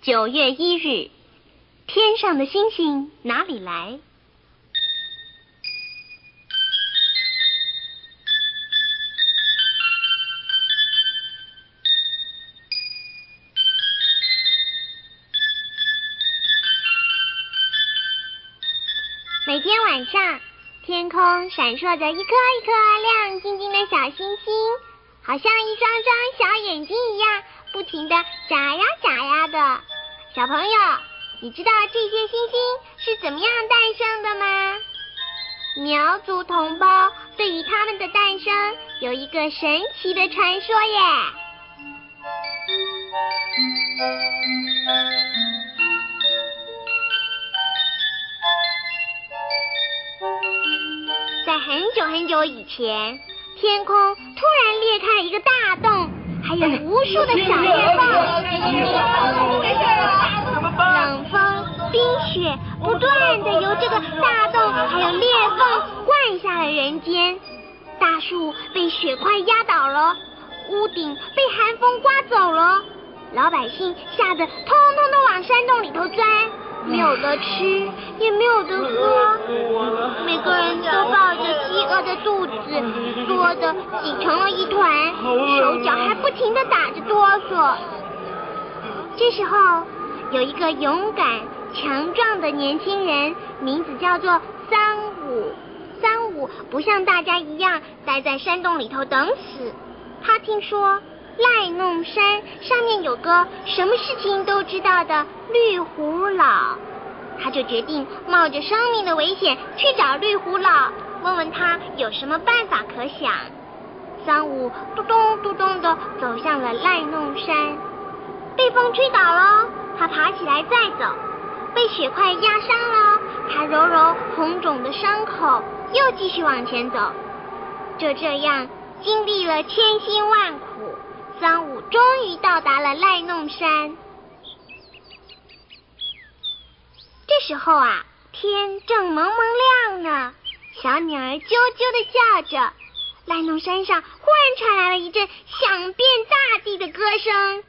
9月1日，天上的星星哪里来？每天晚上，天空闪烁着一颗一颗亮晶晶的小星星，好像一双双小眼睛一样，不停地眨呀眨呀的。小朋友，你知道这些星星是怎么样诞生的吗？苗族同胞对于他们的诞生有一个神奇的传说耶。在很久很久以前，天空突然裂开了一个大洞，还有无数的小裂缝。冷风、冰雪不断地由这个大洞还有裂缝灌下了人间。大树被雪块压倒了，屋顶被寒风刮走了，老百姓吓得通通都往山洞里头钻。没有得吃，也没有得喝，每个人都抱着饥饿的肚子，缩得挤成了一团，手脚还不停地打着哆嗦。这时候，有一个勇敢强壮的年轻人，名字叫做三武。三武不像大家一样待在山洞里头等死，他听说赖弄山上面有个什么事情都知道的绿胡老，他就决定冒着生命的危险去找绿胡老，问问他有什么办法可想。三武嘟咚嘟咚地走向了赖弄山，被风吹倒了，他爬起来再走；被雪块压伤了，他揉揉红肿的伤口，又继续往前走。就这样经历了千辛万苦，三武终于到达了赖弄山。这时候啊，天正蒙蒙亮呢，小鸟儿啾啾地叫着。赖弄山上忽然传来了一阵响遍大地的歌声。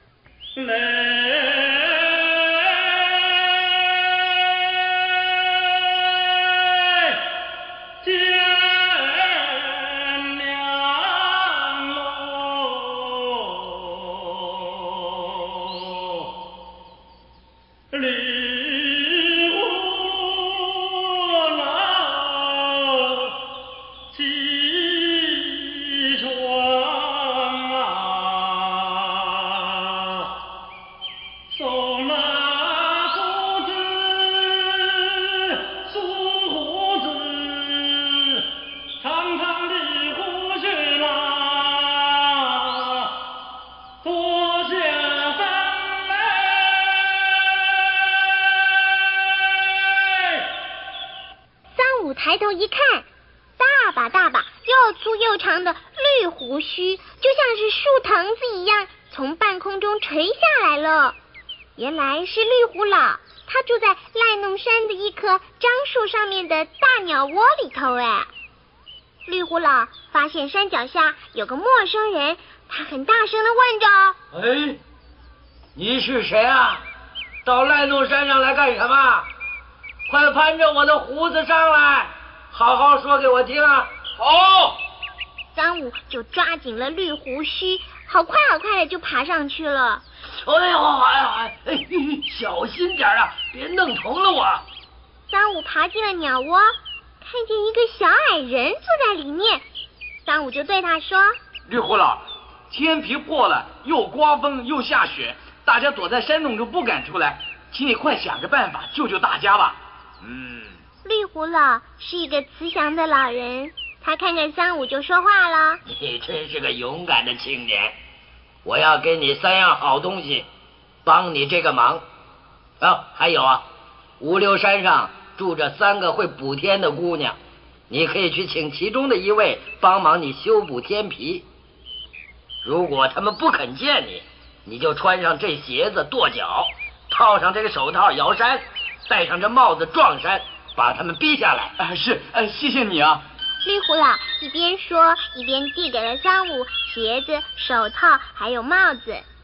抬头一看，大把大把又粗又长的绿胡须，就像是树藤子一样从半空中垂下来了。原来是绿胡老，他住在赖弄山的一棵樟树上面的大鸟窝里头哎。绿胡老发现山脚下有个陌生人，他很大声地问着：“ 哎，你是谁啊？到赖弄山上来干什么？快攀着我的胡子上来，好好说给我听啊！”好， 三武就抓紧了绿胡须，好快好快的就爬上去了。 哎，小心点啊，别弄疼了我。 三武爬进了鸟窝，看见一个小矮人坐在里面。三武就对他说：“ 绿胡老，天皮破了，又刮风又下雪，大家躲在山洞中不敢出来，请你快想个办法救救大家吧。” 绿胡老是一个慈祥的老人，他看见三武就说话了：“ 你真是个勇敢的青年，我要给你3样好东西，帮你这个忙。还有啊，5六山上住着3个会补天的姑娘，你可以去请其中的一位帮忙你修补天皮。如果他们不肯见你，你就穿上这鞋子跺脚，套上这个手套摇山，戴上这帽子撞山，把他们逼下来。 谢谢你啊。” 绿胡老一边说一边递给了三武鞋子、手套还有帽子。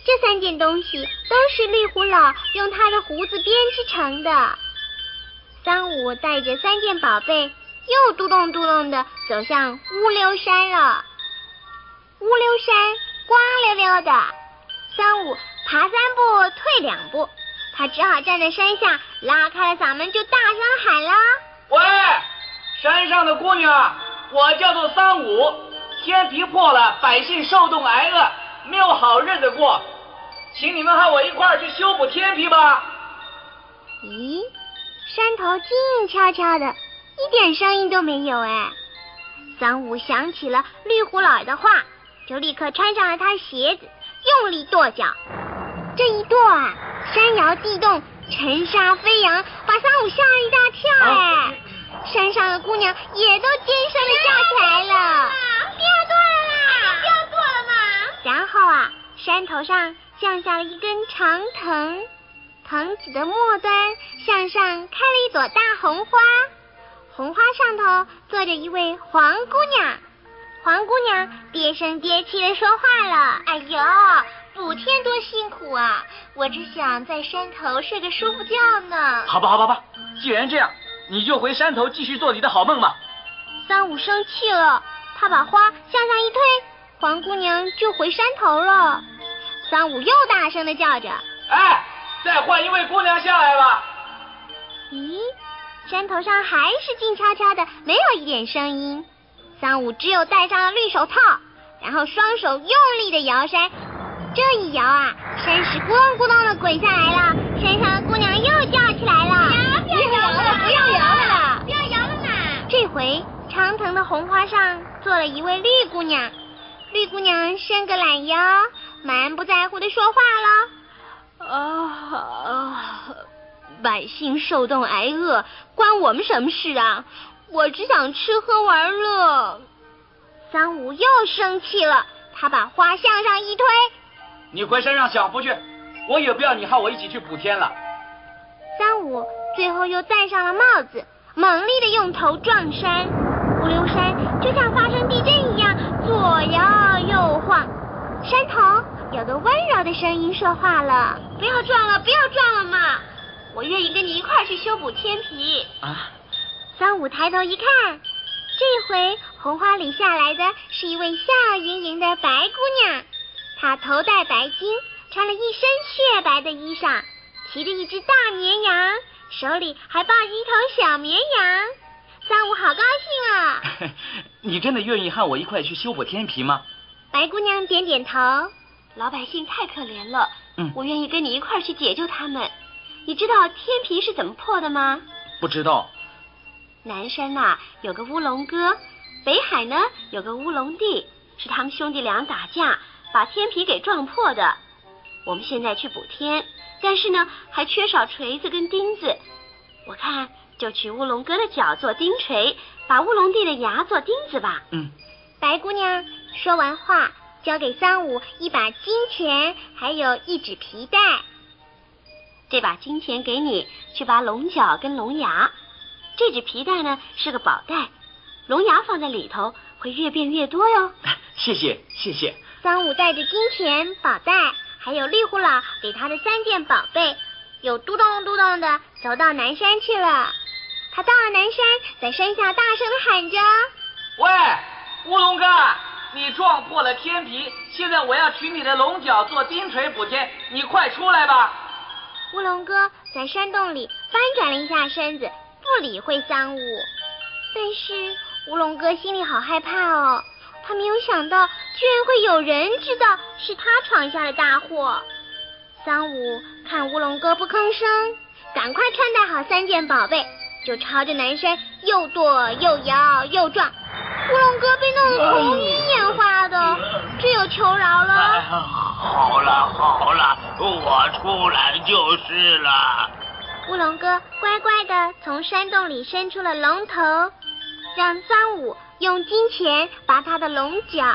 这3件东西都是绿胡老用他的胡子编织成的。三五带着3件宝贝，又嘟咚嘟咚地走向乌溜山了。乌溜山光溜溜的，三五爬3步退2步，他只好站在山下，拉开了嗓门就大声喊了： 喂，山上的姑娘，我叫做三五，天皮破了，百姓受冻挨饿，没有好日子过，请你们和我一块儿去修补天皮吧。 咦，山头静悄悄的，一点声音都没有哎。三五想起了绿胡老的话，就立刻穿上了他鞋子，用力跺脚。这一跺啊，山摇地动，尘沙飞扬，把三五吓了一大跳哎。山上的姑娘也都尖声的叫起来了：不要跺了啦，不要跺了嘛！然后啊，山头上降下了一根长藤，藤子的末端向上开了一朵大红花，红花上头坐着一位黄姑娘。黄姑娘嗲声嗲气的说话了：哎呦，补天多辛苦啊，我只想在山头睡个舒服觉呢。 好吧，既然这样，你就回山头继续做你的好梦吧。 三五生气了，他把花向上一推，黄姑娘就回山头了。三五又大声的叫着： 哎，再换一位姑娘下来吧。 咦，山头上还是静悄悄的，没有一点声音。三五只有戴上了绿手套，然后双手用力的摇山，这一摇啊，山石咕咚咕咚的滚下来了，山上的姑娘又叫起来了：不要摇了，不要摇了，不要摇了嘛！这回长藤的红花上坐了一位绿姑娘，绿姑娘伸个懒腰，满不在乎的说话了：百姓受冻挨饿，关我们什么事啊？我只想吃喝玩乐。三五又生气了，他把花向上一推： 你回山上享福去，我也不要你和我一起去补天了。 三五最后又戴上了帽子，猛力的用头撞山，乌溜山就像发生地震一样左摇右晃。山头有个温柔的声音说话了：不要撞了，不要撞了嘛，我愿意跟你一块儿去修补天皮啊。 三五抬头一看，这回红花里下来的是一位笑盈盈的白姑娘，她头戴白巾，穿了一身雪白的衣裳，骑着一只大绵羊，手里还抱着一头小绵羊。三五好高兴啊！ 你真的愿意和我一块去修补天皮吗？ 白姑娘点点头：老百姓太可怜了，我愿意跟你一块去解救他们。你知道天皮是怎么破的吗？ 不知道。 南山呐，有个乌龙哥，北海呢有个乌龙弟，是他们兄弟俩打架把天皮给撞破的。我们现在去补天，但是呢还缺少锤子跟钉子，我看就取乌龙哥的脚做钉锤，把乌龙弟的牙做钉子吧。白姑娘说完话，交给三五一把金钱，还有一纸皮带。这把金钱给你，去拔龙角跟龙牙。这纸皮带呢是个宝袋，龙牙放在里头会越变越多哟。 谢谢。 三五带着金钱、宝袋，还有绿胡老给他的3件宝贝，又嘟咚嘟咚的走到南山去了。他到了南山，在山下大声的喊着： 喂，乌龙哥，你撞破了天皮，现在我要取你的龙角做钉锤补天，你快出来吧。 乌龙哥在山洞里翻转了一下身子，不理会三五。但是乌龙哥心里好害怕哦，他没有想到居然会有人知道是他闯下了大祸。三五看乌龙哥不吭声，赶快穿戴好3件宝贝，就朝着南山又跺又摇又撞。乌龙哥被弄得头晕眼花的，只有求饶了： 好了，我出来就是了。 乌龙哥乖乖的从山洞里伸出了龙头，让三五用金钱拔他的龙角。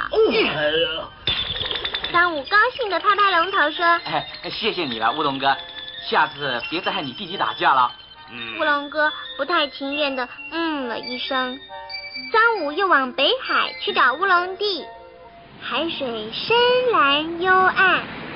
三五高兴的拍拍龙头说： 谢谢你了，乌龙哥，下次别再和你弟弟打架了。 乌龙哥不太情愿的了一声。三五又往北海去找乌龙弟，海水深蓝幽暗，三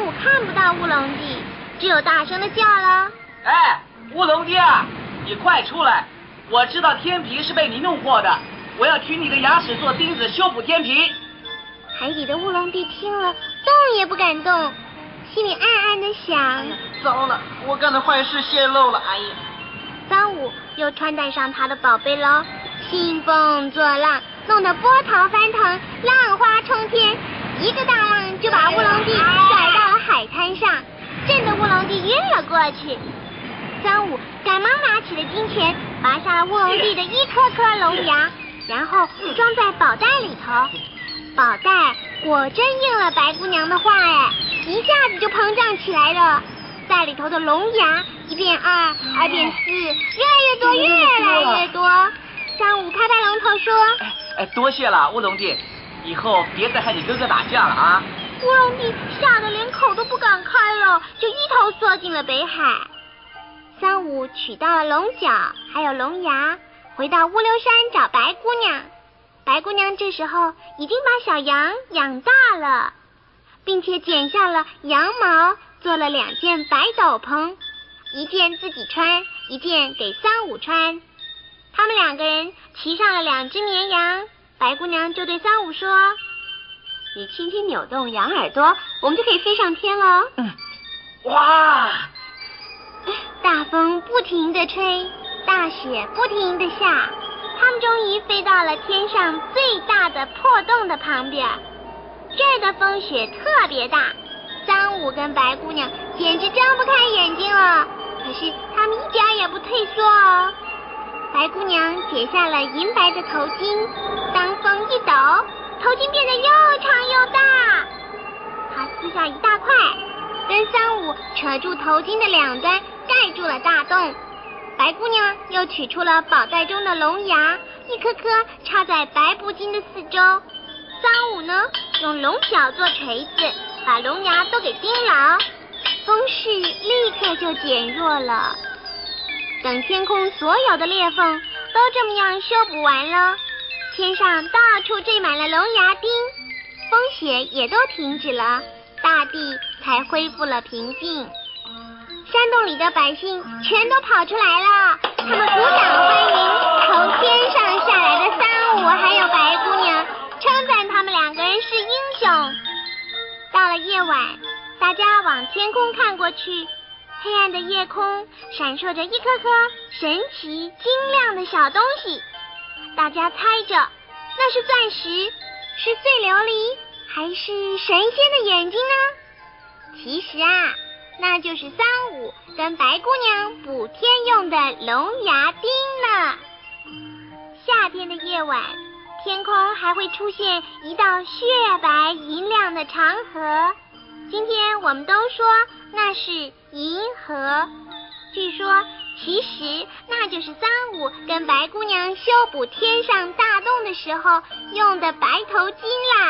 武看不到乌龙弟，只有大声的叫了： 哎，乌龙弟啊，你快出来！我知道天皮是被你弄破的，我要取你的牙齿做钉子修补天皮。 海底的乌龙弟听了，动也不敢动，心里暗暗的想： 糟了，我干的坏事泄露了，哎呀！ 三五又穿戴上他的宝贝喽，兴风作浪，弄得波涛翻腾，浪花冲天，一个大浪就把乌龙弟甩到了海滩上，震得乌龙弟晕了过去。三五赶忙拿起了金钱，拔下了乌龙弟的一颗颗龙牙，然后装在宝袋里头。宝袋果真应了白姑娘的话，哎，一下子就膨胀起来了。袋里头的龙牙一变二，二变四，越来越多，越来越多。三五拍拍龙头说： 多谢了，乌龙弟，以后别再和你哥哥打架了啊！ 乌龙弟吓得连口都不敢开了，就一头缩进了北海。三五取到了龙角还有龙牙，回到乌溜山找白姑娘。白姑娘这时候已经把小羊养大了，并且剪下了羊毛，做了2件白斗篷，一件自己穿，一件给三五穿。他们2个人骑上了2只绵羊，白姑娘就对三五说：你轻轻扭动羊耳朵，我们就可以飞上天了。 哇！ 大风不停地吹，大雪不停地下，他们终于飞到了天上最大的破洞的旁边。这儿的风雪特别大，三五跟白姑娘简直睁不开眼睛了，可是他们一点也不退缩哦。白姑娘解下了银白的头巾，当风一抖，头巾变得又长又大。她撕下一大块，跟三五扯住头巾的2端，盖住了大洞。白姑娘又取出了宝袋中的龙牙，一颗颗插在白布巾的四周。三五呢，用龙角做锤子，把龙牙都给钉牢，风势立刻就减弱了。等天空所有的裂缝都这么样修补完了，天上到处缀满了龙牙钉，风雪也都停止了，大地才恢复了平静。山洞里的百姓全都跑出来了，他们鼓掌欢迎从天上下来的三五还有白姑娘，称赞他们2个人是英雄。到了夜晚，大家往天空看过去，黑暗的夜空闪烁着一颗颗神奇晶亮的小东西，大家猜着那是钻石，是碎琉璃，还是神仙的眼睛呢？其实啊，那就是三五跟白姑娘补天用的龙牙钉呢。夏天的夜晚，天空还会出现一道雪白银亮的长河，今天我们都说那是银河。据说其实那就是三五跟白姑娘修补天上大洞的时候用的白头巾啦。